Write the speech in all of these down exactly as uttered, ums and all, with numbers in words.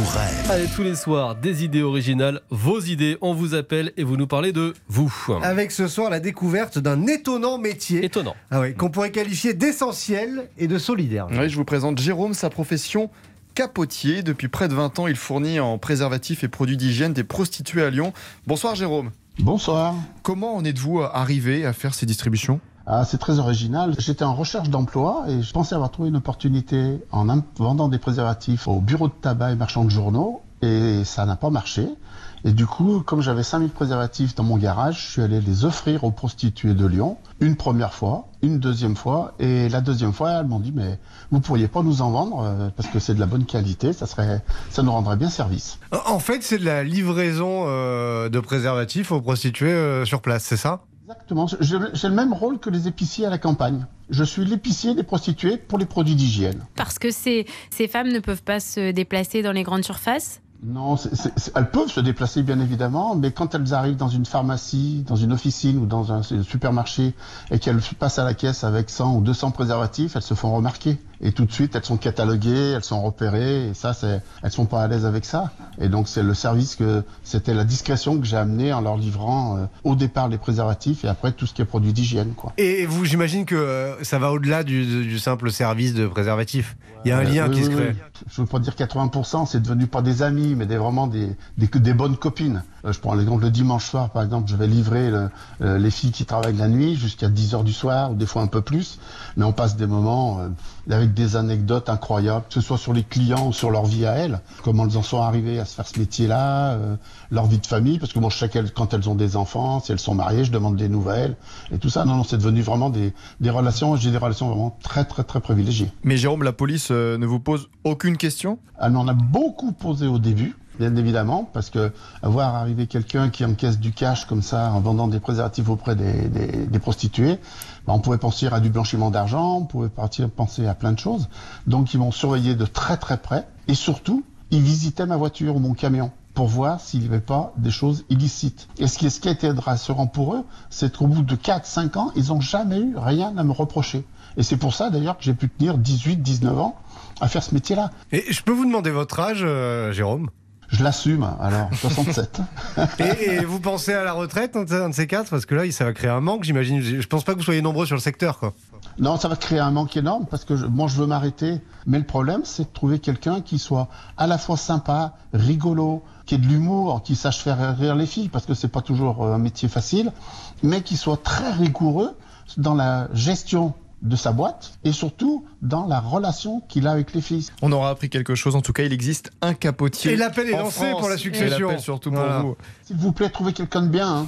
rêve. Allez, tous les soirs, des idées originales, vos idées, on vous appelle et vous nous parlez de vous. Avec ce soir la découverte d'un étonnant métier. Étonnant. Ah oui, qu'on pourrait qualifier d'essentiel et de solidaire. Oui, je vous présente Jérôme, sa profession capotier. Depuis près de vingt ans, il fournit en préservatifs et produits d'hygiène des prostituées à Lyon. Bonsoir Jérôme. Bonsoir. Comment en êtes-vous arrivé à faire ces distributions ? Ah, c'est très original. J'étais en recherche d'emploi et je pensais avoir trouvé une opportunité en im- vendant des préservatifs au bureau de tabac et marchand de journaux et ça n'a pas marché. Et du coup, comme j'avais cinq mille préservatifs dans mon garage, je suis allé les offrir aux prostituées de Lyon une première fois, une deuxième fois et la deuxième fois, elles m'ont dit mais vous pourriez pas nous en vendre euh, parce que c'est de la bonne qualité, ça serait, ça nous rendrait bien service. En fait, c'est de la livraison euh, de préservatifs aux prostituées euh, sur place, c'est ça ? Exactement. J'ai j'ai le même rôle que les épiciers à la campagne. Je suis l'épicier des prostituées pour les produits d'hygiène. Parce que ces, ces femmes ne peuvent pas se déplacer dans les grandes surfaces ? Non, c'est, c'est, c'est, elles peuvent se déplacer bien évidemment, mais quand elles arrivent dans une pharmacie, dans une officine ou dans un supermarché et qu'elles passent à la caisse avec cent ou deux cents préservatifs, elles se font remarquer. Et tout de suite, elles sont cataloguées, elles sont repérées, et ça, c'est, elles sont pas à l'aise avec ça. Et donc, c'est le service que, c'était la discrétion que j'ai amenée en leur livrant euh, au départ les préservatifs et après tout ce qui est produit d'hygiène, quoi. Et vous, j'imagine que euh, ça va au-delà du, du simple service de préservatifs. Il y a un lien Euh, oui, qui oui, se crée. oui. Je veux pas dire quatre-vingts pour cent, c'est devenu pas des amis, mais des, vraiment des, des, des bonnes copines. Euh, je prends l'exemple le dimanche soir, par exemple, je vais livrer le, euh, les filles qui travaillent la nuit jusqu'à dix heures du soir, ou des fois un peu plus. Mais on passe des moments euh, avec des anecdotes incroyables, que ce soit sur les clients ou sur leur vie à elles. Comment elles en sont arrivées à se faire ce métier-là, euh, leur vie de famille, parce que moi je sais qu'elles, quand elles ont des enfants, si elles sont mariées, je demande des nouvelles, et tout ça. Non, non, c'est devenu vraiment des, des relations, j'ai des relations vraiment très, très, très privilégiées. Mais Jérôme, la police euh, ne vous pose aucune question ? Elle m'en a beaucoup posé au début, bien évidemment, parce que voir arriver quelqu'un qui encaisse du cash comme ça en vendant des préservatifs auprès des, des, des prostituées, ben on pouvait penser à du blanchiment d'argent, on pouvait partir penser à plein de choses. Donc ils m'ont surveillé de très très près et surtout, ils visitaient ma voiture ou mon camion pour voir s'il n'y avait pas des choses illicites. Et ce qui, ce qui a été rassurant pour eux, c'est qu'au bout de quatre cinq ans, ils n'ont jamais eu rien à me reprocher. Et c'est pour ça d'ailleurs que j'ai pu tenir dix-huit dix-neuf ans à faire ce métier-là. Et je peux vous demander votre âge, euh, Jérôme ? Je l'assume, alors, soixante-sept. et, et vous pensez à la retraite, un de ces- un de ces quatre ? Parce que là, ça va créer un manque, j'imagine. Je pense pas que vous soyez nombreux sur le secteur, quoi. Non, ça va créer un manque énorme parce que je, moi, je veux m'arrêter. Mais le problème, c'est de trouver quelqu'un qui soit à la fois sympa, rigolo, qui ait de l'humour, qui sache faire rire les filles, parce que c'est pas toujours un métier facile, mais qui soit très rigoureux dans la gestion de sa boîte et surtout dans la relation qu'il a avec les filles. On aura appris quelque chose, en tout cas il existe un capotier. Et l'appel est en lancé France. pour la succession. Et l'appel surtout pour Voilà. vous. S'il vous plaît, trouvez quelqu'un de bien. Hein.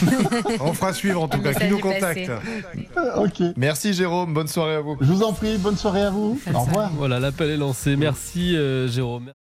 On fera suivre en tout Un cas, qui message nous est contacte. passé. Euh, ok. Merci Jérôme, bonne soirée à vous. Je vous en prie, bonne soirée à vous. Au revoir. Voilà, l'appel est lancé. Merci euh, Jérôme.